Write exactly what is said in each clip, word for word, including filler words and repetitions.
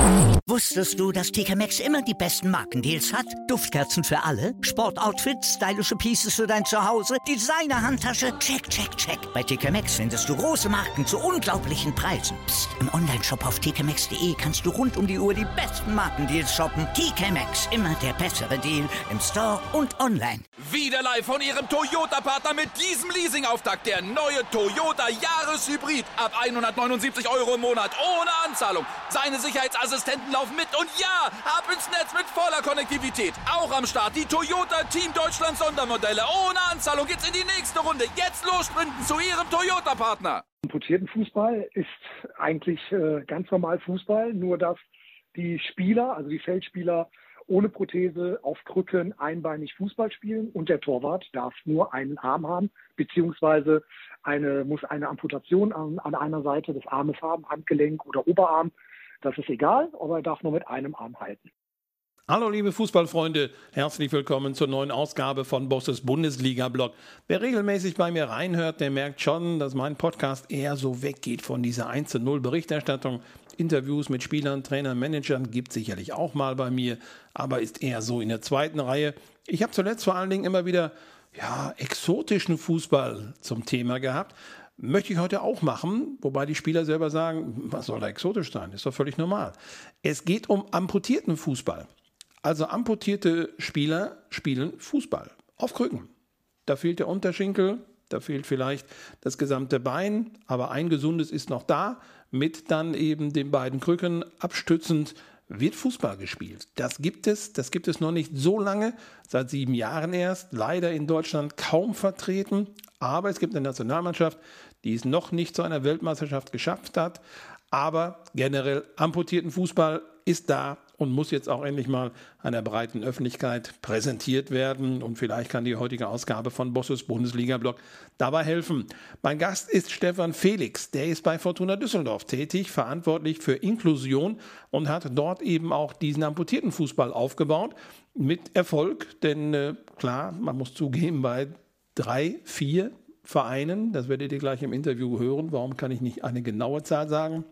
Wusstest du, dass T K Maxx immer die besten Markendeals hat? Duftkerzen für alle, Sportoutfits, stylische Pieces für dein Zuhause, Designer-Handtasche, check, check, check. Bei T K Maxx findest du große Marken zu unglaublichen Preisen. Psst. Im Onlineshop auf t k maxx punkt d e kannst du rund um die Uhr die besten Markendeals shoppen. T K Maxx, immer der bessere Deal im Store und online. Wieder live von Ihrem Toyota-Partner mit diesem Leasing-Auftakt. Der neue Toyota Jahreshybrid. Ab hundertneunundsiebzig Euro im Monat. Ohne Anzahlung. Seine Sicherheitsassistenten laufen mit. Und ja, ab ins Netz mit voller Konnektivität. Auch am Start die Toyota Team Deutschland Sondermodelle. Ohne Anzahlung geht's in die nächste Runde. Jetzt los sprinten zu Ihrem Toyota-Partner. Amputierten Fußball ist eigentlich äh, ganz normal Fußball. Nur dass die Spieler, also die Feldspieler, ohne Prothese auf Krücken einbeinig Fußball spielen und der Torwart darf nur einen Arm haben, beziehungsweise eine, muss eine Amputation an, an einer Seite des Armes haben, Handgelenk oder Oberarm. Das ist egal, aber er darf nur mit einem Arm halten. Hallo liebe Fußballfreunde, herzlich willkommen zur neuen Ausgabe von Bosses Bundesliga-Blog. Wer regelmäßig bei mir reinhört, der merkt schon, dass mein Podcast eher so weggeht von dieser eins zu null Berichterstattung. Interviews mit Spielern, Trainern, Managern gibt sicherlich auch mal bei mir, aber ist eher so in der zweiten Reihe. Ich habe zuletzt vor allen Dingen immer wieder ja, exotischen Fußball zum Thema gehabt. Möchte ich heute auch machen, wobei die Spieler selber sagen, was soll da exotisch sein? Ist doch völlig normal. Es geht um amputierten Fußball. Also amputierte Spieler spielen Fußball auf Krücken. Da fehlt der Unterschenkel, da fehlt vielleicht das gesamte Bein, aber ein gesundes ist noch da. Mit dann eben den beiden Krücken abstützend wird Fußball gespielt. Das gibt es, das gibt es noch nicht so lange, seit sieben Jahren erst, leider in Deutschland kaum vertreten. Aber es gibt eine Nationalmannschaft, die es noch nicht zu einer Weltmeisterschaft geschafft hat. Aber generell amputierten Fußball ist da und muss jetzt auch endlich mal einer breiten Öffentlichkeit präsentiert werden. Und vielleicht kann die heutige Ausgabe von Bosses Bundesliga-Blog dabei helfen. Mein Gast ist Stefan Felix. Der ist bei Fortuna Düsseldorf tätig, verantwortlich für Inklusion und hat dort eben auch diesen amputierten Fußball aufgebaut. Mit Erfolg, denn äh, klar, man muss zugeben, bei drei, vier Vereinen, das werdet ihr gleich im Interview hören, warum kann ich nicht eine genaue Zahl sagen,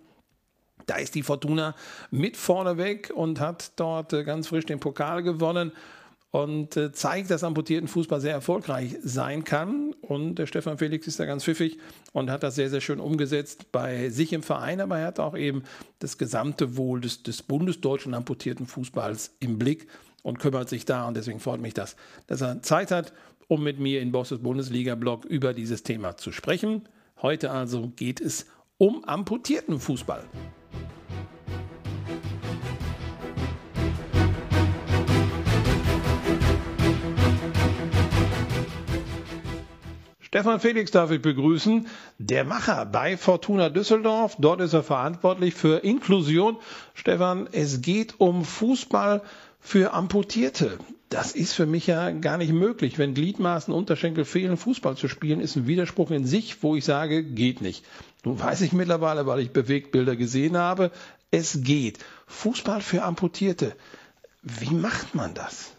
da ist die Fortuna mit vorne weg und hat dort äh, ganz frisch den Pokal gewonnen und äh, zeigt, dass amputierten Fußball sehr erfolgreich sein kann. Und der Stefan Felix ist da ganz pfiffig und hat das sehr, sehr schön umgesetzt bei sich im Verein, aber er hat auch eben das gesamte Wohl des, des bundesdeutschen amputierten Fußballs im Blick und kümmert sich da. Und deswegen freut mich das, dass er Zeit hat, um mit mir in Bosses Bundesliga-Blog über dieses Thema zu sprechen. Heute also geht es um amputierten Fußball. Stefan Felix darf ich begrüßen, der Macher bei Fortuna Düsseldorf. Dort ist er verantwortlich für Inklusion. Stefan, es geht um Fußball für Amputierte. Das ist für mich ja gar nicht möglich. Wenn Gliedmaßen, Unterschenkel fehlen, Fußball zu spielen, ist ein Widerspruch in sich, wo ich sage, geht nicht. Nun weiß ich mittlerweile, weil ich Bewegtbilder gesehen habe, es geht. Fußball für Amputierte. Wie macht man das?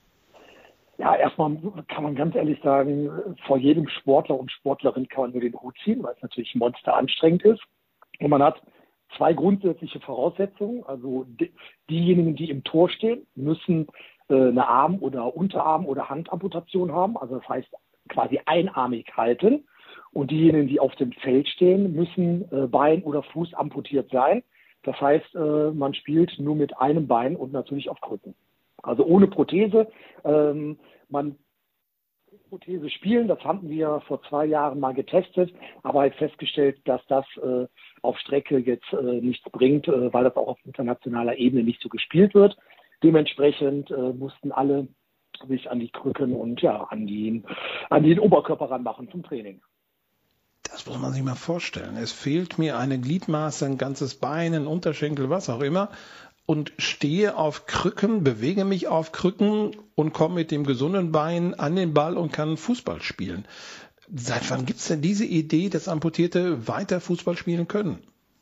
Ja, erstmal kann man ganz ehrlich sagen, vor jedem Sportler und Sportlerin kann man nur den Hut ziehen, weil es natürlich monster anstrengend ist. Und man hat zwei grundsätzliche Voraussetzungen. Also die, diejenigen, die im Tor stehen, müssen äh, eine Arm- oder Unterarm- oder Handamputation haben. Also das heißt quasi einarmig halten. Und diejenigen, die auf dem Feld stehen, müssen äh, Bein oder Fuß amputiert sein. Das heißt, äh, man spielt nur mit einem Bein und natürlich auf Krücken. Also ohne Prothese. Ähm, man Prothese spielen, das hatten wir vor zwei Jahren mal getestet, aber halt festgestellt, dass das äh, auf Strecke jetzt äh, nichts bringt, äh, weil das auch auf internationaler Ebene nicht so gespielt wird. Dementsprechend äh, mussten alle sich an die Krücken und ja an die an den Oberkörper ranmachen zum Training. Das muss man sich mal vorstellen. Es fehlt mir eine Gliedmaße, ein ganzes Bein, ein Unterschenkel, was auch immer. Und stehe auf Krücken, bewege mich auf Krücken und komme mit dem gesunden Bein an den Ball und kann Fußball spielen. Seit wann gibt es denn diese Idee, dass Amputierte weiter Fußball spielen können?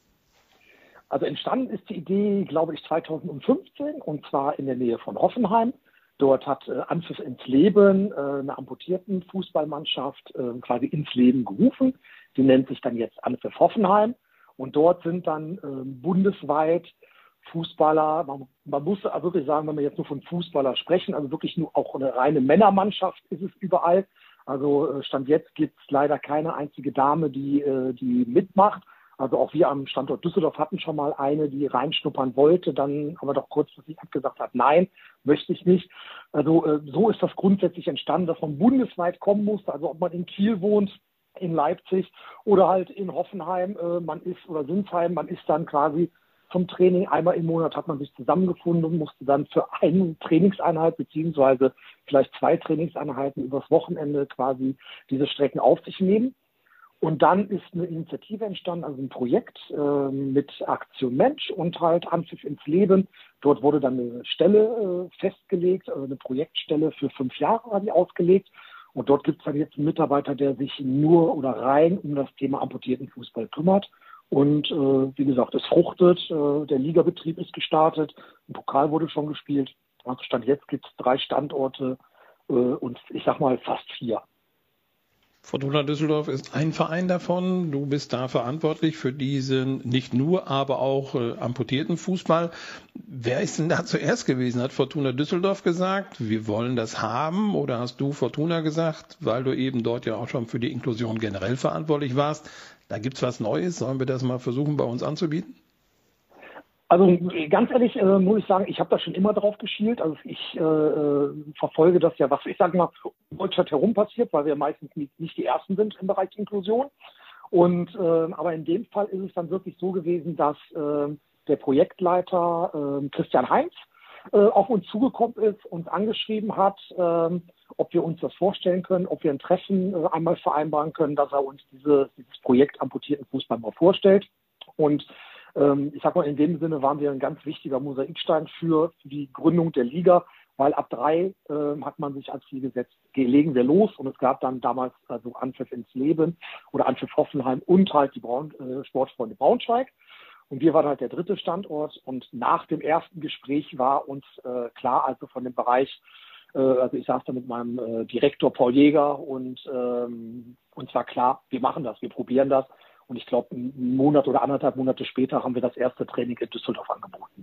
Also entstanden ist die Idee, glaube ich, zweitausendfünfzehn und zwar in der Nähe von Hoffenheim. Dort hat äh, Anpfiff ins Leben äh, eine amputierten Fußballmannschaft äh, quasi ins Leben gerufen. Die nennt sich dann jetzt Anpfiff Hoffenheim. Und dort sind dann äh, bundesweit Fußballer, man, man muss wirklich sagen, wenn wir jetzt nur von Fußballer sprechen, also wirklich nur auch eine reine Männermannschaft ist es überall. Also Stand jetzt gibt es leider keine einzige Dame, die, die mitmacht. Also auch wir am Standort Düsseldorf hatten schon mal eine, die reinschnuppern wollte, dann aber doch kurzfristig abgesagt hat, nein, möchte ich nicht. Also so ist das grundsätzlich entstanden, dass man bundesweit kommen musste, also ob man in Kiel wohnt, in Leipzig oder halt in Hoffenheim, man ist oder Sinsheim, man ist dann quasi zum Training. Einmal im Monat hat man sich zusammengefunden und musste dann für eine Trainingseinheit beziehungsweise vielleicht zwei Trainingseinheiten übers Wochenende quasi diese Strecken auf sich nehmen. Und dann ist eine Initiative entstanden, also ein Projekt äh, mit Aktion Mensch und halt Anpfiff ins Leben. Dort wurde dann eine Stelle äh, festgelegt, also eine Projektstelle für fünf Jahre war die ausgelegt. Und dort gibt es dann jetzt einen Mitarbeiter, der sich nur oder rein um das Thema amputierten Fußball kümmert. Und äh, wie gesagt, es fruchtet, äh, der Ligabetrieb ist gestartet, ein Pokal wurde schon gespielt. Also Stand jetzt gibt es drei Standorte äh, und ich sag mal fast vier. Fortuna Düsseldorf ist ein Verein davon. Du bist da verantwortlich für diesen nicht nur, aber auch äh, amputierten Fußball. Wer ist denn da zuerst gewesen? Hat Fortuna Düsseldorf gesagt, wir wollen das haben? Oder hast du Fortuna gesagt, weil du eben dort ja auch schon für die Inklusion generell verantwortlich warst? Da gibt's was Neues. Sollen wir das mal versuchen, bei uns anzubieten? Also ganz ehrlich äh, muss ich sagen, ich habe da schon immer drauf geschielt. Also ich äh, verfolge das ja, was ich sage mal, in Deutschland herum passiert, weil wir meistens nicht, nicht die Ersten sind im Bereich Inklusion. Und äh, aber in dem Fall ist es dann wirklich so gewesen, dass äh, der Projektleiter äh, Christian Heinz äh, auf uns zugekommen ist, uns angeschrieben hat, äh, ob wir uns das vorstellen können, ob wir ein Treffen äh, einmal vereinbaren können, dass er uns diese, dieses Projekt amputierten Fußball mal vorstellt. Und ich sag mal, in dem Sinne waren wir ein ganz wichtiger Mosaikstein für die Gründung der Liga, weil ab drei äh, hat man sich als Ziel gesetzt, legen wir los und es gab dann damals also Anpfiff ins Leben oder Anpfiff Hoffenheim und halt die Braun, äh, Sportfreunde Braunschweig und wir waren halt der dritte Standort und nach dem ersten Gespräch war uns äh, klar, also von dem Bereich, äh, also ich saß da mit meinem äh, Direktor Paul Jäger und ähm, uns war klar, wir machen das, wir probieren das. Und ich glaube, einen Monat oder anderthalb Monate später haben wir das erste Training in Düsseldorf angeboten.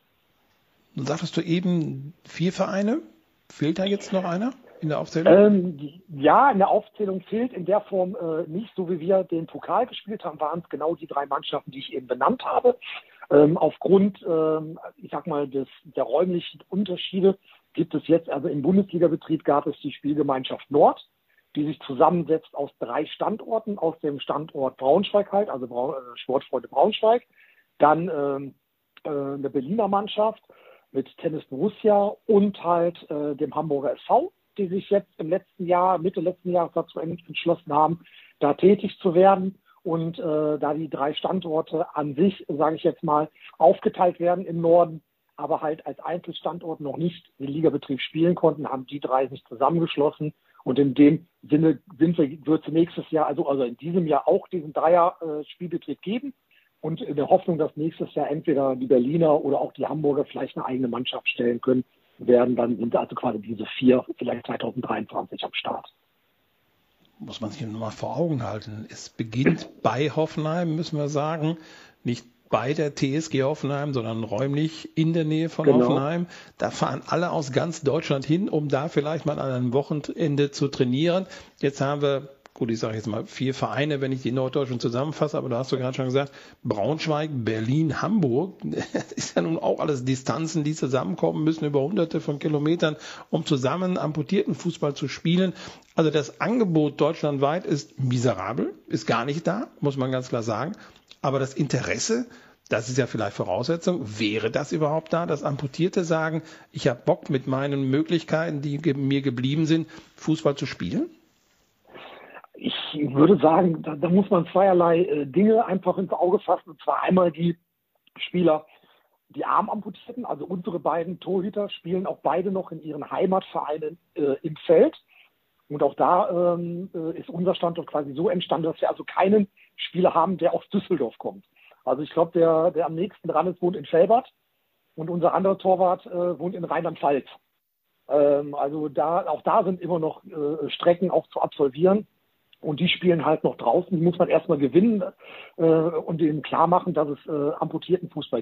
Dann sagtest du eben vier Vereine. Fehlt da jetzt noch einer in der Aufzählung? Ähm, ja, in der Aufzählung fehlt in der Form äh, nicht. So wie wir den Pokal gespielt haben, waren es genau die drei Mannschaften, die ich eben benannt habe. Ähm, aufgrund, ähm, ich sag mal, des, der räumlichen Unterschiede gibt es jetzt, also im Bundesligabetrieb gab es die Spielgemeinschaft Nord, die sich zusammensetzt aus drei Standorten, aus dem Standort Braunschweig halt, also Braun, äh, Sportfreunde Braunschweig, dann ähm, äh, eine Berliner Mannschaft mit Tennis Borussia und halt äh, dem Hamburger S V, die sich jetzt im letzten Jahr, Mitte letzten Jahres dazu entschlossen haben, da tätig zu werden. Und äh, da die drei Standorte an sich, sage ich jetzt mal, aufgeteilt werden im Norden, aber halt als Einzelstandort noch nicht den Ligabetrieb spielen konnten, haben die drei sich zusammengeschlossen. Und in dem Sinne sind wir, wird es nächstes Jahr, also, also in diesem Jahr auch diesen Dreier-Spielbetrieb geben. Und in der Hoffnung, dass nächstes Jahr entweder die Berliner oder auch die Hamburger vielleicht eine eigene Mannschaft stellen können, werden dann sind also quasi diese vier vielleicht zwanzig dreiundzwanzig am Start. Muss man sich nochmal vor Augen halten. Es beginnt bei Hoffenheim, müssen wir sagen, nicht bei der T S G Hoffenheim, sondern räumlich in der Nähe von genau. Hoffenheim. Da fahren alle aus ganz Deutschland hin, um da vielleicht mal an einem Wochenende zu trainieren. Jetzt haben wir, gut, ich sage jetzt mal vier Vereine, wenn ich die Norddeutschen zusammenfasse, aber da hast du gerade schon gesagt, Braunschweig, Berlin, Hamburg. Das ist ja nun auch alles Distanzen, die zusammenkommen müssen über hunderte von Kilometern, um zusammen amputierten Fußball zu spielen. Also das Angebot deutschlandweit ist miserabel, ist gar nicht da, muss man ganz klar sagen. Aber das Interesse, das ist ja vielleicht Voraussetzung, wäre das überhaupt da, dass Amputierte sagen, ich habe Bock mit meinen Möglichkeiten, die mir geblieben sind, Fußball zu spielen? Ich würde sagen, da, da muss man zweierlei äh, Dinge einfach ins Auge fassen. Und zwar einmal die Spieler, die Armamputierten, also unsere beiden Torhüter, spielen auch beide noch in ihren Heimatvereinen äh, im Feld. Und auch da ähm, ist unser Standort quasi so entstanden, dass wir also keinen Spieler haben, der aus Düsseldorf kommt. Also ich glaube, der, der am nächsten dran ist, wohnt in Velbert und unser anderer Torwart äh, wohnt in Rheinland-Pfalz. Ähm, also da, auch da sind immer noch äh, Strecken auch zu absolvieren. Und die spielen halt noch draußen. Die muss man erstmal gewinnen äh, und ihnen klar machen, dass es äh, amputierten Fußball gibt.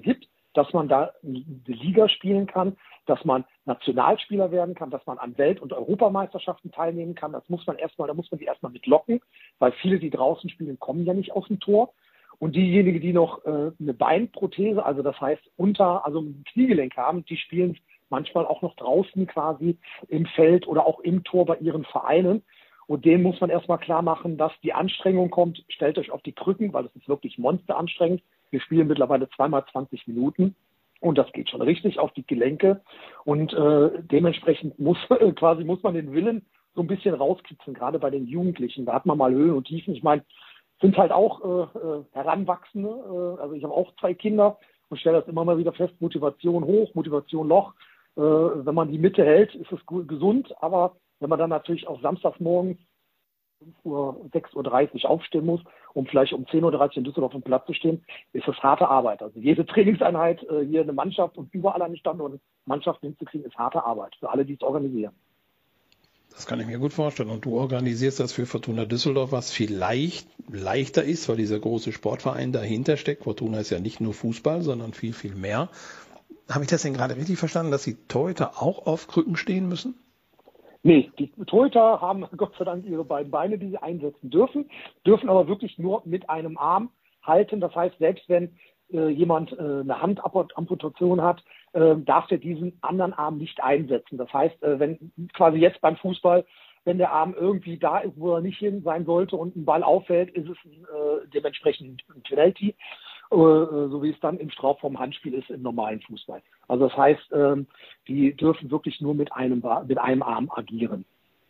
dass man da eine Liga spielen kann, dass man Nationalspieler werden kann, dass man an Welt- und Europameisterschaften teilnehmen kann. Das muss man erstmal, da muss man die erstmal mit locken, weil viele, die draußen spielen, kommen ja nicht aus dem Tor. Und diejenigen, die noch äh, eine Beinprothese, also das heißt unter, also ein Kniegelenk haben, die spielen manchmal auch noch draußen quasi im Feld oder auch im Tor bei ihren Vereinen. Und denen muss man erstmal klar machen, dass die Anstrengung kommt. Stellt euch auf die Krücken, weil es ist wirklich monsteranstrengend. Wir spielen mittlerweile zweimal zwanzig Minuten und das geht schon richtig auf die Gelenke. Und äh, dementsprechend muss äh, quasi muss man den Willen so ein bisschen rauskitzeln, gerade bei den Jugendlichen. Da hat man mal Höhen und Tiefen. Ich meine, sind halt auch äh, Heranwachsende. Äh, also ich habe auch zwei Kinder und stelle das immer mal wieder fest, Motivation hoch, Motivation Loch. Äh, wenn man die Mitte hält, ist es gut, gesund. Aber wenn man dann natürlich auch samstags morgens fünf Uhr, sechs Uhr dreißig aufstehen muss, um vielleicht um zehn Uhr dreißig in Düsseldorf im Platz zu stehen, ist das harte Arbeit. Also jede Trainingseinheit, äh, hier eine Mannschaft und überall an den Standorten Mannschaften hinzukriegen, ist harte Arbeit für alle, die es organisieren. Das kann ich mir gut vorstellen. Und du organisierst das für Fortuna Düsseldorf, was vielleicht leichter ist, weil dieser große Sportverein dahinter steckt. Fortuna ist ja nicht nur Fußball, sondern viel, viel mehr. Habe ich das denn gerade richtig verstanden, dass die Torhüter auch auf Krücken stehen müssen? Nee, die Torhüter haben Gott sei Dank ihre beiden Beine, die sie einsetzen dürfen, dürfen aber wirklich nur mit einem Arm halten. Das heißt, selbst wenn äh, jemand äh, eine Handamputation hat, äh, darf der diesen anderen Arm nicht einsetzen. Das heißt, äh, wenn quasi jetzt beim Fußball, wenn der Arm irgendwie da ist, wo er nicht hin sein sollte und ein Ball auffällt, ist es äh, dementsprechend ein Penalty, äh, so wie es dann im Strafraum Handspiel ist im normalen Fußball. Also das heißt, äh, die dürfen wirklich nur mit einem, mit einem Arm agieren.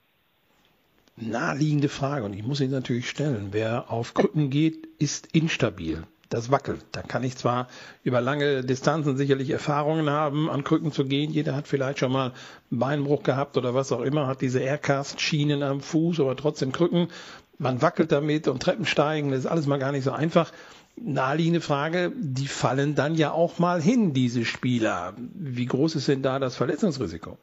Naheliegende Frage, und ich muss sie natürlich stellen. Wer auf Krücken geht, ist instabil. Das wackelt. Da kann ich zwar über lange Distanzen sicherlich Erfahrungen haben, an Krücken zu gehen. Jeder hat vielleicht schon mal einen Beinbruch gehabt oder was auch immer, hat diese Aircast-Schienen am Fuß, aber trotzdem Krücken. Man wackelt damit und Treppensteigen, das ist alles mal gar nicht so einfach. Naheliegende Frage, die fallen dann ja auch mal hin, diese Spieler. Wie groß ist denn da das Verletzungsrisiko?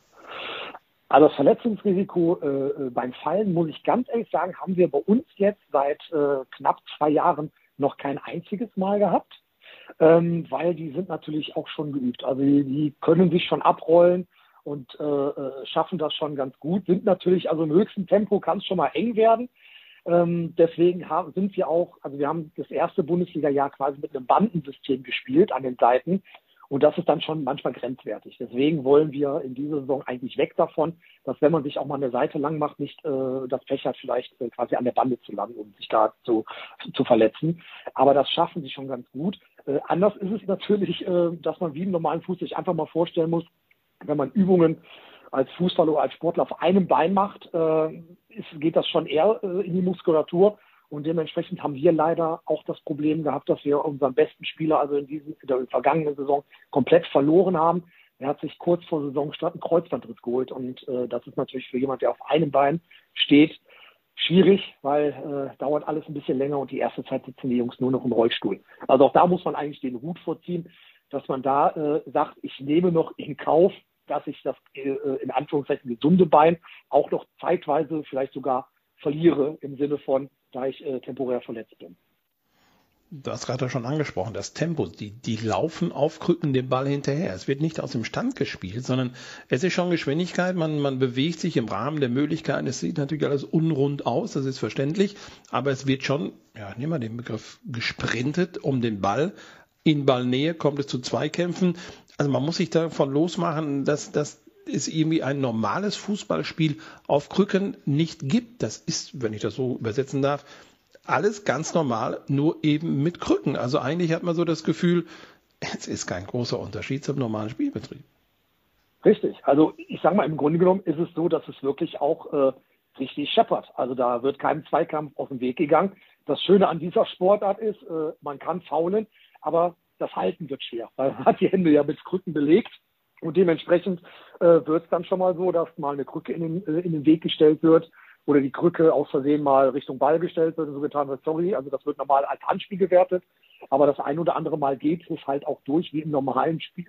Also das Verletzungsrisiko äh, beim Fallen, muss ich ganz ehrlich sagen, haben wir bei uns jetzt seit äh, knapp zwei Jahren noch kein einziges Mal gehabt, ähm, weil die sind natürlich auch schon geübt. Also die, die können sich schon abrollen und äh, schaffen das schon ganz gut. Sind natürlich, also im höchsten Tempo kann es schon mal eng werden. Ähm, deswegen haben, sind wir auch, also wir haben das erste Bundesliga-Jahr quasi mit einem Bandensystem gespielt an den Seiten. Und das ist dann schon manchmal grenzwertig. Deswegen wollen wir in dieser Saison eigentlich weg davon, dass wenn man sich auch mal eine Seite lang macht, nicht äh, das Pech hat, vielleicht äh, quasi an der Bande zu landen und sich da zu, zu verletzen. Aber das schaffen sie schon ganz gut. Äh, anders ist es natürlich, äh, dass man wie im normalen Fuß sich einfach mal vorstellen muss, wenn man Übungen als Fußballer oder als Sportler auf einem Bein macht, äh, ist, geht das schon eher äh, in die Muskulatur. Und dementsprechend haben wir leider auch das Problem gehabt, dass wir unseren besten Spieler, also in, diesen, in der vergangenen Saison, komplett verloren haben. Er hat sich kurz vor Saisonstart einen Kreuzbandriss geholt. Und äh, das ist natürlich für jemand, der auf einem Bein steht, schwierig, weil äh, dauert alles ein bisschen länger und die erste Zeit sitzen die Jungs nur noch im Rollstuhl. Also auch da muss man eigentlich den Hut vorziehen, dass man da äh, sagt, ich nehme noch in Kauf, dass ich das äh, in Anführungszeichen gesunde Bein auch noch zeitweise vielleicht sogar verliere im Sinne von, da ich äh, temporär verletzt bin. Du hast gerade schon angesprochen, das Tempo, die, die laufen auf Krücken den Ball hinterher. Es wird nicht aus dem Stand gespielt, sondern es ist schon Geschwindigkeit, man, man bewegt sich im Rahmen der Möglichkeiten. Es sieht natürlich alles unrund aus, das ist verständlich, aber es wird schon, ja, nehmen wir den Begriff, gesprintet um den Ball. In Ballnähe kommt es zu Zweikämpfen. Also man muss sich davon losmachen, dass das es irgendwie ein normales Fußballspiel auf Krücken nicht gibt. Das ist, wenn ich das so übersetzen darf, alles ganz normal, nur eben mit Krücken. Also eigentlich hat man so das Gefühl, es ist kein großer Unterschied zum normalen Spielbetrieb. Richtig. Also ich sage mal, im Grunde genommen ist es so, dass es wirklich auch äh, richtig scheppert. Also da wird keinem Zweikampf auf den Weg gegangen. Das Schöne an dieser Sportart ist, äh, man kann faulen, aber das Halten wird schwer, weil man hat die Hände ja mit Krücken belegt. Und dementsprechend äh, wird es dann schon mal so, dass mal eine Krücke in den, äh, in den Weg gestellt wird oder die Krücke aus Versehen mal Richtung Ball gestellt wird und so getan wird, sorry, also das wird normal als Handspiel gewertet, aber das ein oder andere Mal geht es halt auch durch, wie im normalen Spiel,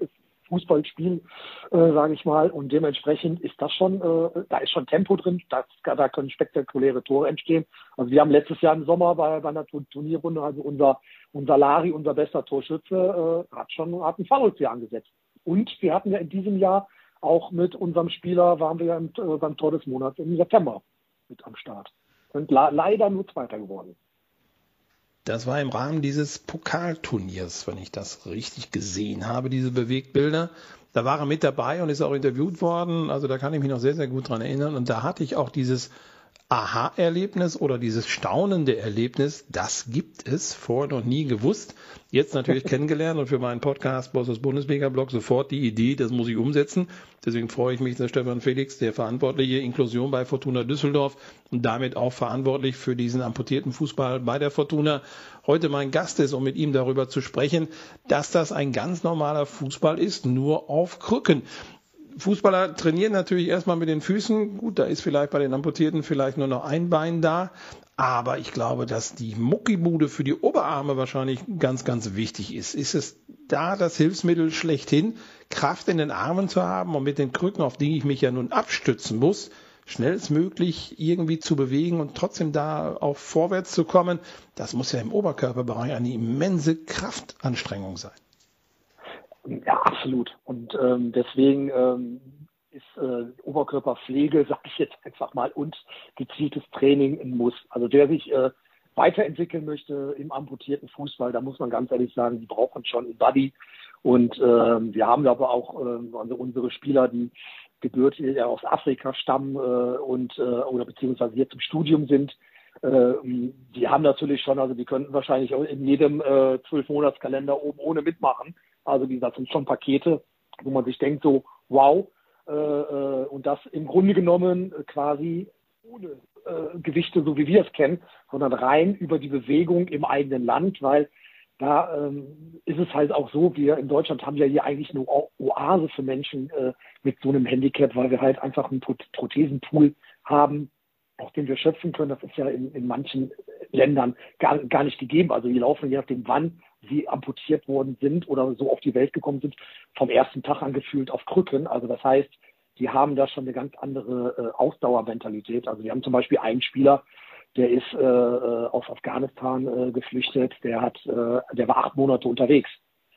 Fußballspiel, äh, sage ich mal. Und dementsprechend ist das schon, äh, da ist schon Tempo drin, das, da können spektakuläre Tore entstehen. Also wir haben letztes Jahr im Sommer bei, bei einer Turnierrunde, also unser, unser Lari, unser bester Torschütze, äh, hat schon hat einen Fallrückzieher angesetzt. Und wir hatten ja in diesem Jahr auch mit unserem Spieler, waren wir ja im, äh, beim Tor des Monats im September mit am Start. Sind la- leider nur Zweiter geworden. Das war im Rahmen dieses Pokalturniers, wenn ich das richtig gesehen habe, diese Bewegtbilder. Da war er mit dabei und ist auch interviewt worden. Also da kann ich mich noch sehr, sehr gut dran erinnern. Und da hatte ich auch dieses Aha-Erlebnis oder dieses staunende Erlebnis, das gibt es, vorher noch nie gewusst, jetzt natürlich kennengelernt und für meinen Podcast Bosses Bundesliga-Blog sofort die Idee, das muss ich umsetzen. Deswegen freue ich mich, dass Stefan Felix, der verantwortliche Inklusion bei Fortuna Düsseldorf und damit auch verantwortlich für diesen amputierten Fußball bei der Fortuna, heute mein Gast ist, um mit ihm darüber zu sprechen, dass das ein ganz normaler Fußball ist, nur auf Krücken. Fußballer trainieren natürlich erstmal mit den Füßen. Gut, da ist vielleicht bei den Amputierten vielleicht nur noch ein Bein da. Aber ich glaube, dass die Muckibude für die Oberarme wahrscheinlich ganz, ganz wichtig ist. Ist es da das Hilfsmittel schlechthin, Kraft in den Armen zu haben und mit den Krücken, auf die ich mich ja nun abstützen muss, schnellstmöglich irgendwie zu bewegen und trotzdem da auch vorwärts zu kommen? Das muss ja im Oberkörperbereich eine immense Kraftanstrengung sein. Ja, absolut. Und ähm, deswegen ähm, ist äh, Oberkörperpflege, sage ich jetzt einfach mal, und gezieltes Training ein Muss. Also der sich äh, weiterentwickeln möchte im amputierten Fußball, da muss man ganz ehrlich sagen, die brauchen schon einen Buddy. Und ähm, wir haben aber auch äh, also unsere Spieler, die gebürtig aus Afrika stammen äh, und äh, oder beziehungsweise hier zum Studium sind, äh, die haben natürlich schon, also die könnten wahrscheinlich auch in jedem äh, zwölf-Monats-Kalender oben ohne mitmachen. Also wie gesagt, sind schon Pakete, wo man sich denkt so, wow, äh, äh, und das im Grunde genommen quasi ohne äh, Gewichte, so wie wir es kennen, sondern rein über die Bewegung im eigenen Land, weil da ähm, ist es halt auch so, wir in Deutschland haben ja hier eigentlich eine o- Oase für Menschen äh, mit so einem Handicap, weil wir halt einfach einen Pro- Prothesenpool haben, aus dem wir schöpfen können. Das ist ja in, in manchen Ländern gar, gar nicht gegeben. Also die laufen je nachdem, wann sie amputiert worden sind oder so auf die Welt gekommen sind, vom ersten Tag an gefühlt auf Krücken. Also das heißt, die haben da schon eine ganz andere äh, Ausdauermentalität. Also wir haben zum Beispiel einen Spieler, der ist äh, aus Afghanistan äh, geflüchtet, der hat, äh, der war acht Monate unterwegs.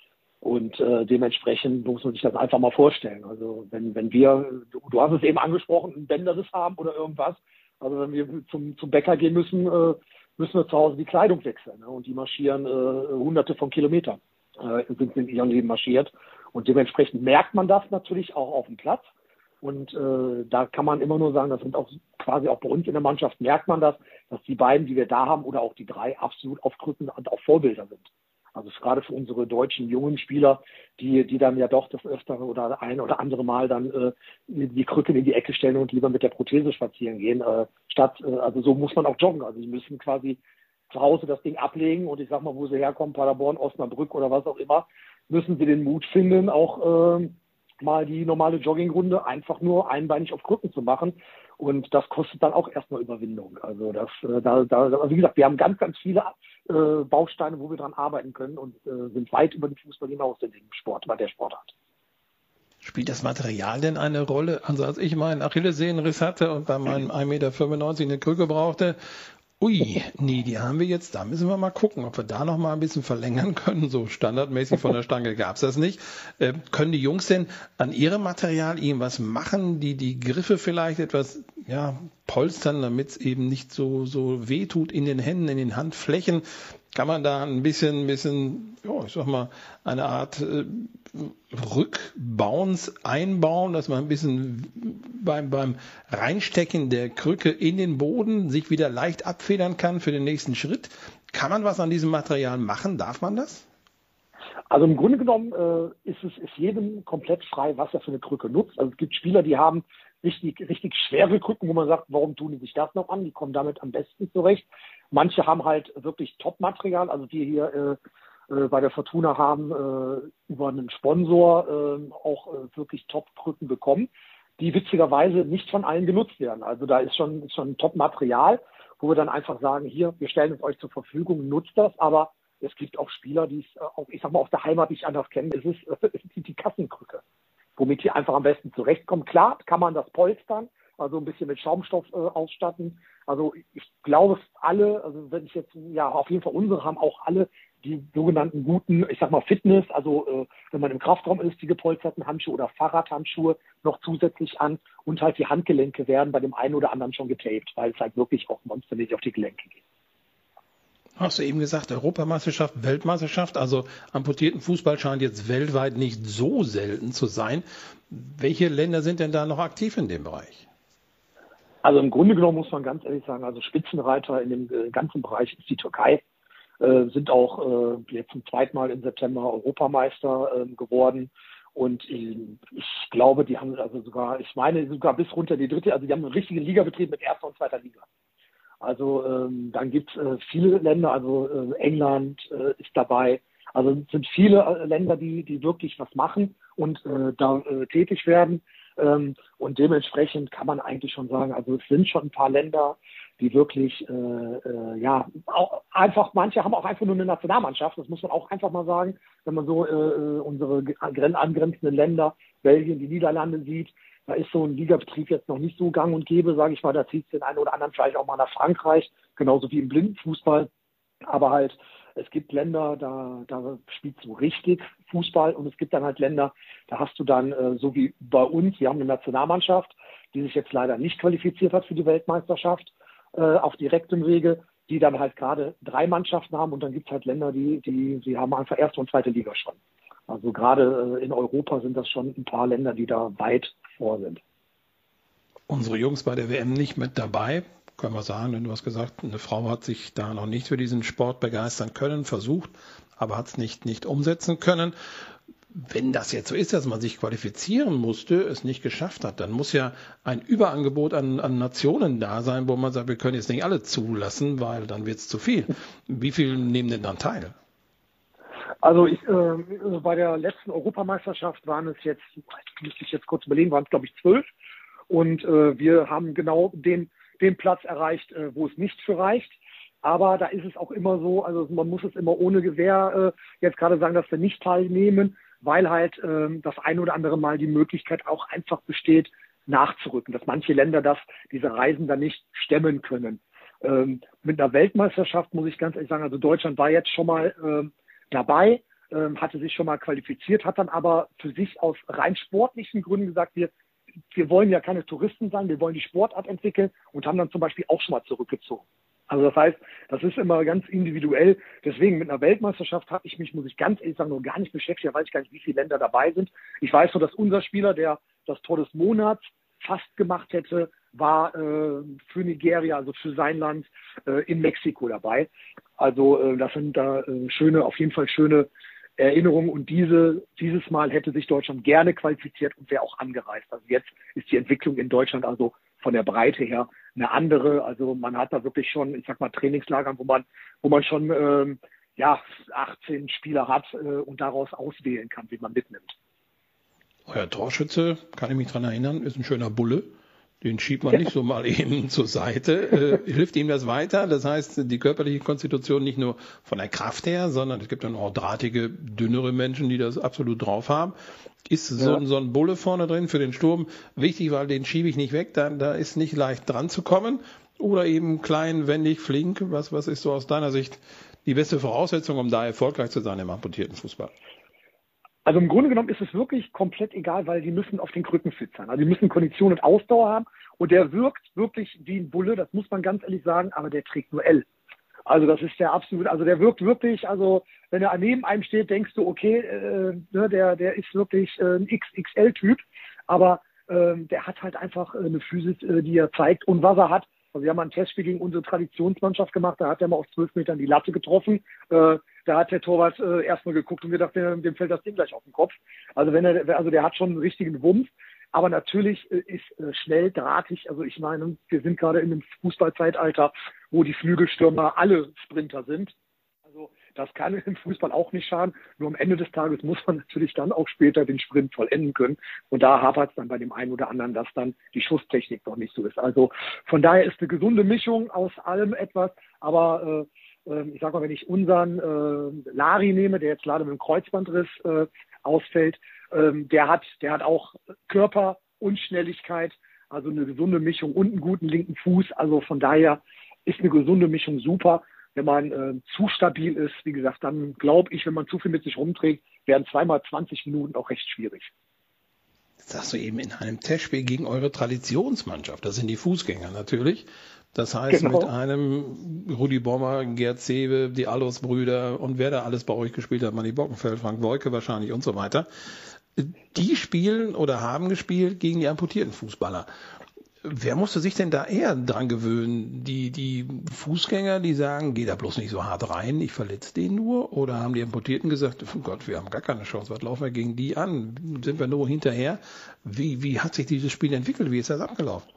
Und äh, dementsprechend muss man sich das einfach mal vorstellen. Also wenn, wenn wir, du, du hast es eben angesprochen, einen Bänderriss haben oder irgendwas, also wenn wir zum, zum Bäcker gehen müssen, äh, müssen wir zu Hause die Kleidung wechseln. Ne? Und die marschieren äh, hunderte von Kilometern, äh, sind in ihrem Leben marschiert. Und dementsprechend merkt man das natürlich auch auf dem Platz. Und äh, da kann man immer nur sagen, das sind auch quasi auch bei uns in der Mannschaft, merkt man das, dass die beiden, die wir da haben, oder auch die drei absolut auf Krücken und auch Vorbilder sind. Also gerade für unsere deutschen jungen Spieler, die die dann ja doch das öftere oder ein oder andere Mal dann äh, die Krücken in die Ecke stellen und lieber mit der Prothese spazieren gehen, äh, statt, äh, also so muss man auch joggen. Also sie müssen quasi zu Hause das Ding ablegen und ich sag mal, wo sie herkommen, Paderborn, Osnabrück oder was auch immer, müssen sie den Mut finden, auch äh, mal die normale Joggingrunde einfach nur einbeinig auf Krücken zu machen. Und das kostet dann auch erstmal Überwindung. Also das, äh, da, da, also wie gesagt, wir haben ganz, ganz viele äh, Bausteine, wo wir dran arbeiten können und äh, sind weit über den Fußball hinaus in dem Sport, bei der Sportart. Spielt das Material denn eine Rolle? Also als ich meinen Achillessehnenriss hatte und bei meinem ein Meter fünfundneunzig eine Krücke brauchte, ui, nee, die haben wir jetzt, da müssen wir mal gucken, ob wir da noch mal ein bisschen verlängern können. So standardmäßig von der Stange gab's das nicht. Äh, können die Jungs denn an ihrem Material irgendwas machen, die die Griffe vielleicht etwas ja, polstern, damit es eben nicht so, so weh tut in den Händen, in den Handflächen? Kann man da ein bisschen, ein bisschen, ja, ich sag mal, eine Art äh, Rückbounce einbauen, dass man ein bisschen beim, beim Reinstecken der Krücke in den Boden sich wieder leicht abfedern kann für den nächsten Schritt? Kann man was an diesem Material machen? Darf man das? Also im Grunde genommen äh, ist es ist jedem komplett frei, was er für eine Krücke nutzt. Also es gibt Spieler, die haben richtig, richtig schwere Krücken, wo man sagt, warum tun die sich das noch an? Die kommen damit am besten zurecht. Manche haben halt wirklich Top-Material, also die hier äh, äh, bei der Fortuna haben äh, über einen Sponsor äh, auch äh, wirklich Top-Krücken bekommen, die witzigerweise nicht von allen genutzt werden. Also da ist schon, ist schon Top-Material, wo wir dann einfach sagen, hier, wir stellen es euch zur Verfügung, nutzt das, aber es gibt auch Spieler, die es auch, ich sag mal, aus der Heimat nicht anders kennen. Es ist, es ist die Kassenkrücke, womit die einfach am besten zurechtkommen. Klar kann man das polstern, also ein bisschen mit Schaumstoff äh, ausstatten. Also ich glaube, alle, also wenn ich jetzt, ja, auf jeden Fall unsere haben auch alle die sogenannten guten, ich sag mal Fitness, also äh, wenn man im Kraftraum ist, die gepolsterten Handschuhe oder Fahrradhandschuhe noch zusätzlich an und halt die Handgelenke werden bei dem einen oder anderen schon getaped, weil es halt wirklich auch monstermäßig auf die Gelenke geht. Hast du eben gesagt, Europameisterschaft, Weltmeisterschaft, also amputierten Fußball scheint jetzt weltweit nicht so selten zu sein. Welche Länder sind denn da noch aktiv in dem Bereich? Also im Grunde genommen muss man ganz ehrlich sagen, also Spitzenreiter in dem äh, ganzen Bereich ist die Türkei. Äh, sind auch äh, jetzt zum zweiten Mal im September Europameister äh, geworden. Und äh, ich glaube, die haben also sogar, ich meine sogar bis runter die dritte, also die haben eine richtige Liga betrieben mit erster und zweiter Liga. Also ähm, dann gibt es äh, viele Länder, also äh, England äh, ist dabei. Also es sind viele äh, Länder, die, die wirklich was machen und äh, da äh, tätig werden. Ähm, und dementsprechend kann man eigentlich schon sagen, also es sind schon ein paar Länder, die wirklich, äh, äh, ja, auch einfach, manche haben auch einfach nur eine Nationalmannschaft, das muss man auch einfach mal sagen, wenn man so äh, unsere angrenzenden Länder, Belgien, die Niederlande sieht, da ist so ein Ligabetrieb jetzt noch nicht so gang und gäbe, sage ich mal, da zieht es den einen oder anderen vielleicht auch mal nach Frankreich, genauso wie im Blindenfußball, aber halt, es gibt Länder, da, da spielst du richtig Fußball und es gibt dann halt Länder, da hast du dann, äh, so wie bei uns, wir haben eine Nationalmannschaft, die sich jetzt leider nicht qualifiziert hat für die Weltmeisterschaft, äh, auf direktem Wege, die dann halt gerade drei Mannschaften haben und dann gibt es halt Länder, die, die, die haben einfach erste und zweite Liga schon. Also gerade äh, in Europa sind das schon ein paar Länder, die da weit vor sind. Unsere Jungs bei der W M nicht mit dabei, können wir sagen, denn du hast gesagt, eine Frau hat sich da noch nicht für diesen Sport begeistern können, versucht, aber hat es nicht, nicht umsetzen können. Wenn das jetzt so ist, dass man sich qualifizieren musste, es nicht geschafft hat, dann muss ja ein Überangebot an, an Nationen da sein, wo man sagt, wir können jetzt nicht alle zulassen, weil dann wird es zu viel. Wie viel nehmen denn dann teil? Also ich, äh, bei der letzten Europameisterschaft waren es jetzt, müsste ich jetzt kurz überlegen, waren es glaube ich zwölf. Und äh, wir haben genau den, den Platz erreicht, äh, wo es nicht für reicht. Aber da ist es auch immer so, also man muss es immer ohne Gewähr äh, jetzt gerade sagen, dass wir nicht teilnehmen, weil halt äh, das ein oder andere Mal die Möglichkeit auch einfach besteht, nachzurücken, dass manche Länder das, diese Reisen dann nicht stemmen können. Ähm, mit einer Weltmeisterschaft muss ich ganz ehrlich sagen, also Deutschland war jetzt schon mal äh, dabei, äh, hatte sich schon mal qualifiziert, hat dann aber für sich aus rein sportlichen Gründen gesagt, wir wir wollen ja keine Touristen sein, wir wollen die Sportart entwickeln und haben dann zum Beispiel auch schon mal zurückgezogen. Also das heißt, das ist immer ganz individuell. Deswegen mit einer Weltmeisterschaft habe ich mich, muss ich ganz ehrlich sagen, noch gar nicht beschäftigt. Da weiß ich gar nicht, wie viele Länder dabei sind. Ich weiß nur, dass unser Spieler, der das Tor des Monats fast gemacht hätte, war äh, für Nigeria, also für sein Land, äh, in Mexiko dabei. Also äh, das sind da äh, schöne, auf jeden Fall schöne Erinnerung und diese, dieses Mal hätte sich Deutschland gerne qualifiziert und wäre auch angereist. Also jetzt ist die Entwicklung in Deutschland also von der Breite her eine andere. Also man hat da wirklich schon, ich sag mal, Trainingslager, wo man, wo man schon ähm, ja, achtzehn Spieler hat äh, und daraus auswählen kann, wie man mitnimmt. Euer Torschütze, kann ich mich dran erinnern, ist ein schöner Bulle. Den schiebt man ja. nicht so mal eben zur Seite. Äh, hilft ihm das weiter? Das heißt, die körperliche Konstitution nicht nur von der Kraft her, sondern es gibt dann auch drahtige, dünnere Menschen, die das absolut drauf haben. Ist so, ja. so ein Bulle vorne drin für den Sturm wichtig, weil den schiebe ich nicht weg, da, da ist nicht leicht dran zu kommen. Oder eben klein, wendig, flink. Was, was ist so aus deiner Sicht die beste Voraussetzung, um da erfolgreich zu sein im amputierten Fußball? Also im Grunde genommen ist es wirklich komplett egal, weil die müssen auf den Krücken fit sein. Also die müssen Kondition und Ausdauer haben und der wirkt wirklich wie ein Bulle, das muss man ganz ehrlich sagen, aber der trägt nur L. Also das ist der absolut, also der wirkt wirklich, also wenn er neben einem steht, denkst du, okay, äh, ne, der, der ist wirklich äh, ein X X L-Typ, aber äh, der hat halt einfach äh, eine Physis, äh, die er zeigt und was er hat. Also wir haben ein Testspiel gegen unsere Traditionsmannschaft gemacht, da hat er mal auf zwölf Metern die Latte getroffen. Äh, da hat der Torwart äh, erstmal geguckt und gedacht, dem, dem fällt das Ding gleich auf den Kopf. Also wenn er, also der hat schon einen richtigen Wumms, aber natürlich äh, ist äh, schnell, drahtig. Also ich meine, wir sind gerade in einem Fußballzeitalter, wo die Flügelstürmer alle Sprinter sind. Also das kann im Fußball auch nicht schaden. Nur am Ende des Tages muss man natürlich dann auch später den Sprint vollenden können. Und da hapert es dann bei dem einen oder anderen, dass dann die Schusstechnik noch nicht so ist. Also von daher ist eine gesunde Mischung aus allem etwas. Aber Ähm, ich sage mal, wenn ich unseren äh, Lari nehme, der jetzt leider mit dem Kreuzbandriss äh, ausfällt, ähm, der hat, der hat auch Körper und Schnelligkeit, also eine gesunde Mischung und einen guten linken Fuß. Also von daher ist eine gesunde Mischung super. Wenn man äh, zu stabil ist, wie gesagt, dann glaube ich, wenn man zu viel mit sich rumträgt, werden zweimal zwanzig Minuten auch recht schwierig. Das sagst du eben in einem Testspiel gegen eure Traditionsmannschaft. Das sind die Fußgänger natürlich. Das heißt, genau. Mit einem Rudi Bommer, Gerd Zebe, die Allos-Brüder und wer da alles bei euch gespielt hat, Manni Bockenfeld, Frank Woike wahrscheinlich und so weiter. Die spielen oder haben gespielt gegen die amputierten Fußballer. Wer musste sich denn da eher dran gewöhnen? Die, die Fußgänger, die sagen, geh da bloß nicht so hart rein, ich verletze den nur? Oder haben die Amputierten gesagt, oh Gott, wir haben gar keine Chance, was laufen wir gegen die an? Sind wir nur hinterher? Wie, wie hat sich dieses Spiel entwickelt? Wie ist das abgelaufen?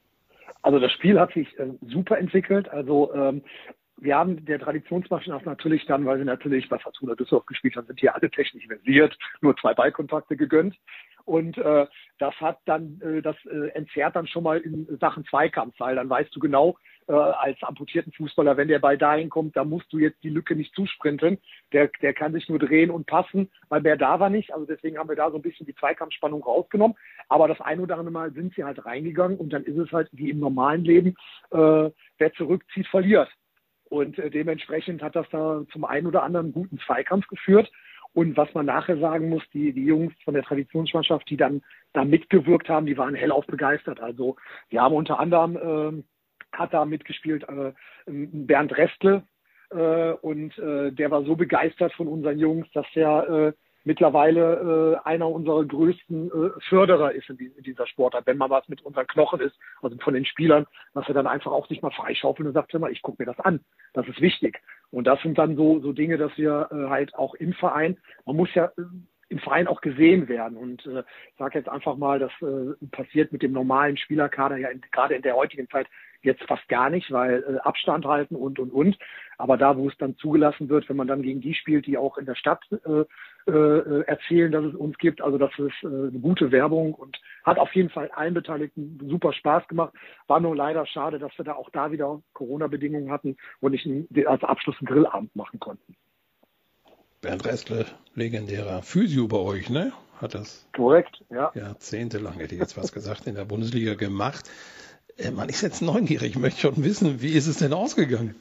Also das Spiel hat sich äh, super entwickelt. Also ähm, wir haben der Traditionsmannschaft natürlich dann, weil sie natürlich bei Fortuna Düsseldorf gespielt haben, sind hier alle technisch versiert, nur zwei Ballkontakte gegönnt. Und äh, das hat dann, äh, das äh, entzerrt dann schon mal in Sachen Zweikampf, weil dann weißt du genau, äh, als amputierten Fußballer, wenn der Ball dahin kommt, da musst du jetzt die Lücke nicht zusprinten. Der, der kann sich nur drehen und passen, weil mehr da war nicht. Also deswegen haben wir da so ein bisschen die Zweikampfspannung rausgenommen. Aber das ein oder andere Mal sind sie halt reingegangen und dann ist es halt wie im normalen Leben, äh, wer zurückzieht, verliert. Und äh, dementsprechend hat das da zum einen oder anderen guten Zweikampf geführt. Und was man nachher sagen muss, die, die Jungs von der Traditionsmannschaft, die dann da mitgewirkt haben, die waren hellauf begeistert. Also wir haben unter anderem, äh, hat da mitgespielt äh, Bernd Restle äh, und äh, der war so begeistert von unseren Jungs, dass er äh, mittlerweile äh, einer unserer größten äh, Förderer ist in, die, in dieser Sportart, wenn mal was mit unseren Knochen ist, also von den Spielern, dass er dann einfach auch sich mal freischaufeln und sagt, hör mal, ich gucke mir das an, das ist wichtig. Und das sind dann so, so Dinge, dass wir äh, halt auch im Verein, man muss ja äh, im Verein auch gesehen werden. Und äh, ich sage jetzt einfach mal, das äh, passiert mit dem normalen Spielerkader ja in, gerade in der heutigen Zeit jetzt fast gar nicht, weil äh, Abstand halten und, und, und. Aber da, wo es dann zugelassen wird, wenn man dann gegen die spielt, die auch in der Stadt äh, äh, erzählen, dass es uns gibt, also das ist äh, eine gute Werbung und hat auf jeden Fall allen Beteiligten super Spaß gemacht. War nur leider schade, dass wir da auch da wieder Corona-Bedingungen hatten und nicht einen, als Abschluss einen Grillabend machen konnten. Bernd Restle, legendärer Physio bei euch, ne? Hat das korrekt, ja. Jahrzehntelang, hätte ich jetzt was gesagt, in der Bundesliga gemacht. Äh, man ist jetzt neugierig, ich möchte schon wissen, wie ist es denn ausgegangen?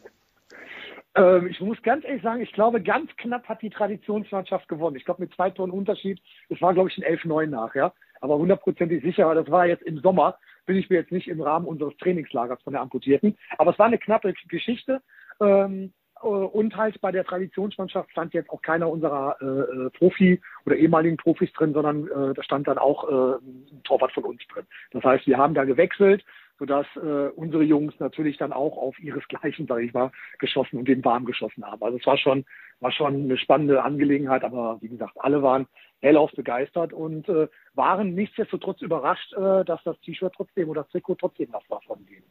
Ähm, ich muss ganz ehrlich sagen, ich glaube, ganz knapp hat die Traditionsmannschaft gewonnen. Ich glaube, mit zwei Toren Unterschied. Es war, glaube ich, ein elf neun nach, ja. Aber hundertprozentig sicher, weil das war jetzt im Sommer, bin ich mir jetzt nicht im Rahmen unseres Trainingslagers von der Amputierten. Aber es war eine knappe Geschichte. Ähm, Und halt bei der Traditionsmannschaft stand jetzt auch keiner unserer äh, Profi- oder ehemaligen Profis drin, sondern äh, da stand dann auch äh, ein Torwart von uns drin. Das heißt, wir haben da gewechselt, sodass äh, unsere Jungs natürlich dann auch auf ihresgleichen, sage ich mal, geschossen und den warm geschossen haben. Also es war schon, war schon eine spannende Angelegenheit, aber wie gesagt, alle waren hellauf begeistert und äh, waren nichtsdestotrotz überrascht, äh, dass das T-Shirt trotzdem oder das Trikot trotzdem nass war von denen.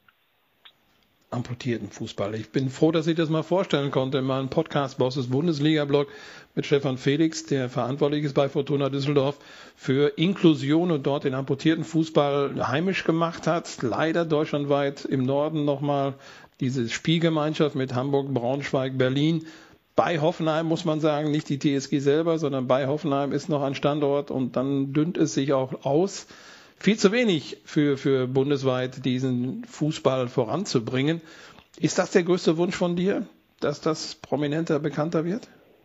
Amputierten Fußball. Ich bin froh, dass ich das mal vorstellen konnte in meinem Podcast Bosses Bundesliga-Blog mit Stefan Felix, der verantwortlich ist bei Fortuna Düsseldorf für Inklusion und dort den amputierten Fußball heimisch gemacht hat. Leider deutschlandweit im Norden nochmal diese Spielgemeinschaft mit Hamburg, Braunschweig, Berlin. Bei Hoffenheim muss man sagen, nicht die T S G selber, sondern bei Hoffenheim ist noch ein Standort und dann dünnt es sich auch aus. Viel zu wenig für, für bundesweit diesen Fußball voranzubringen. Ist das der größte Wunsch von dir, dass das prominenter, bekannter wird?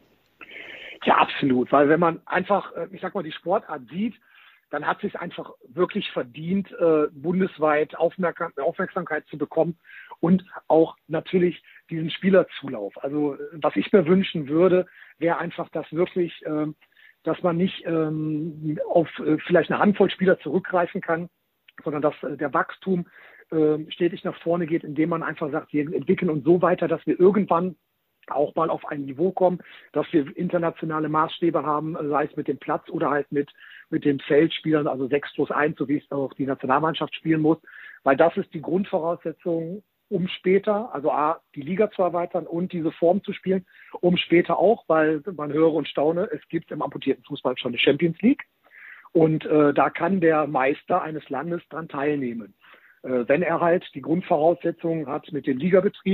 Ja, absolut. Weil wenn man einfach, ich sag mal, die Sportart sieht, dann hat es sich einfach wirklich verdient, äh, bundesweit Aufmerksam- Aufmerksamkeit zu bekommen und auch natürlich diesen Spielerzulauf. Also was ich mir wünschen würde, wäre einfach, dass wirklich äh, dass man nicht ähm, auf äh, vielleicht eine Handvoll Spieler zurückgreifen kann, sondern dass äh, der Wachstum äh, stetig nach vorne geht, indem man einfach sagt, wir entwickeln uns so weiter, dass wir irgendwann auch mal auf ein Niveau kommen, dass wir internationale Maßstäbe haben, sei es mit dem Platz oder halt mit mit den Feldspielern, also sechs plus eins, so wie es auch die Nationalmannschaft spielen muss, weil das ist die Grundvoraussetzung, um später, also A, die Liga zu erweitern und diese Form zu spielen, um später auch, weil man höre und staune, es gibt im amputierten Fußball schon eine Champions League und äh, da kann der Meister eines Landes dran teilnehmen, äh, wenn er halt die Grundvoraussetzungen hat mit dem Ligabetrieb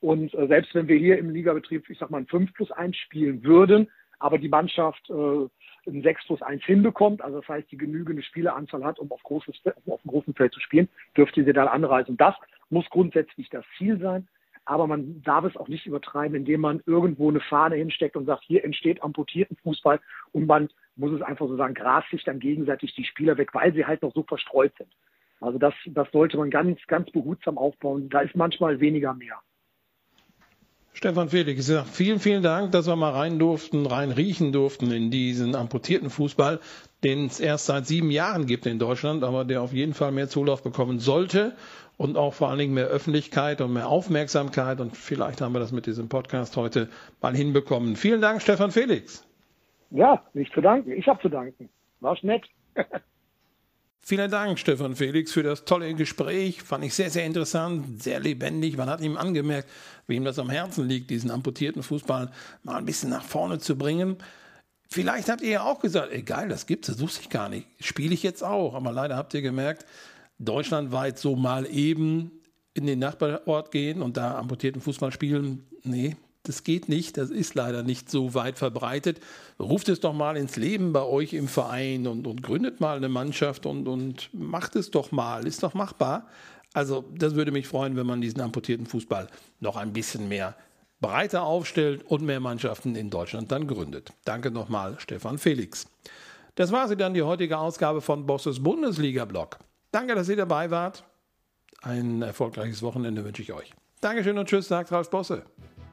Und äh, selbst wenn wir hier im Ligabetrieb, ich sag mal, ein fünf plus eins spielen würden, aber die Mannschaft äh, ein sechs plus eins hinbekommt, also das heißt, die genügende Spieleranzahl hat, um auf, großes, um auf einem großen Feld zu spielen, dürfte sie dann anreisen. Das muss grundsätzlich das Ziel sein, aber man darf es auch nicht übertreiben, indem man irgendwo eine Fahne hinsteckt und sagt, hier entsteht amputierten Fußball und man muss es einfach so sagen, grast sich dann gegenseitig die Spieler weg, weil sie halt noch so verstreut sind. Also das, das sollte man ganz, ganz behutsam aufbauen. Da ist manchmal weniger mehr. Stefan Felix, ich sage vielen, vielen Dank, dass wir mal rein durften, rein riechen durften in diesen amputierten Fußball, den es erst seit sieben Jahren gibt in Deutschland, aber der auf jeden Fall mehr Zulauf bekommen sollte und auch vor allen Dingen mehr Öffentlichkeit und mehr Aufmerksamkeit. Und vielleicht haben wir das mit diesem Podcast heute mal hinbekommen. Vielen Dank, Stefan Felix. Ja, nicht zu danken. Ich habe zu danken. War's nett. Vielen Dank, Stefan Felix, für das tolle Gespräch. Fand ich sehr, sehr interessant, sehr lebendig. Man hat ihm angemerkt, wie ihm das am Herzen liegt, diesen amputierten Fußball mal ein bisschen nach vorne zu bringen. Vielleicht habt ihr ja auch gesagt, ey, geil, das gibt's, das wusste ich gar nicht. Spiele ich jetzt auch. Aber leider habt ihr gemerkt, deutschlandweit so mal eben in den Nachbarort gehen und da amputierten Fußball spielen, nee, das geht nicht, das ist leider nicht so weit verbreitet. Ruft es doch mal ins Leben bei euch im Verein und, und gründet mal eine Mannschaft und, und macht es doch mal, ist doch machbar. Also das würde mich freuen, wenn man diesen amputierten Fußball noch ein bisschen mehr breiter aufstellt und mehr Mannschaften in Deutschland dann gründet. Danke nochmal, Stefan Felix. Das war sie dann, die heutige Ausgabe von Bosses Bundesliga-Blog. Danke, dass ihr dabei wart. Ein erfolgreiches Wochenende wünsche ich euch. Dankeschön und tschüss, sagt Ralf Bosse.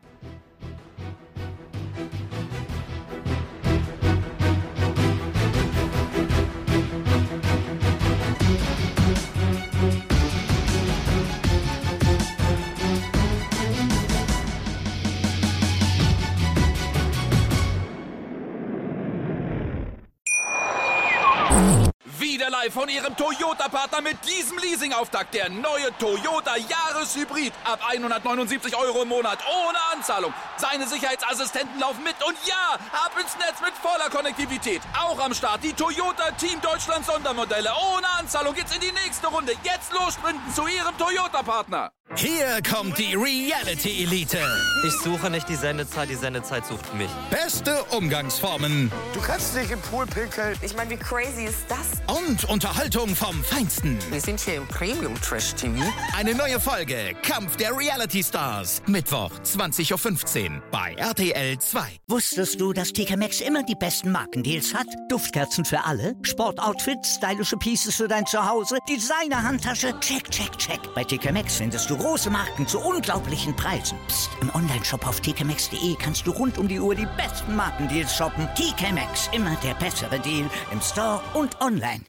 Live von Ihrem Toyota-Partner mit diesem Leasing-Auftakt. Der neue Toyota Jahreshybrid. Ab hundertneunundsiebzig Euro im Monat. Ohne Anzahlung. Seine Sicherheitsassistenten laufen mit. Und ja, ab ins Netz mit voller Konnektivität. Auch am Start die Toyota Team Deutschland Sondermodelle. Ohne Anzahlung geht's in die nächste Runde. Jetzt los sprinten zu Ihrem Toyota-Partner. Hier kommt die Reality Elite. Ich suche nicht die Sendezeit, die Sendezeit sucht mich. Beste Umgangsformen. Du kannst nicht im Pool pinkeln. Ich meine, wie crazy ist das? Und Unterhaltung vom Feinsten. Wir sind hier im Premium-Trash-T V. Eine neue Folge Kampf der Reality Stars. Mittwoch, zwanzig Uhr fünfzehn bei R T L zwei. Wusstest du, dass T K Maxx immer die besten Markendeals hat? Duftkerzen für alle, Sportoutfits, stylische Pieces für dein Zuhause, Designer-Handtasche, check, check, check. Bei T K Maxx findest du große Marken zu unglaublichen Preisen. Psst. Im Onlineshop auf t k maxx punkt d e kannst du rund um die Uhr die besten Markendeals shoppen. T K Maxx, immer der bessere Deal im Store und online.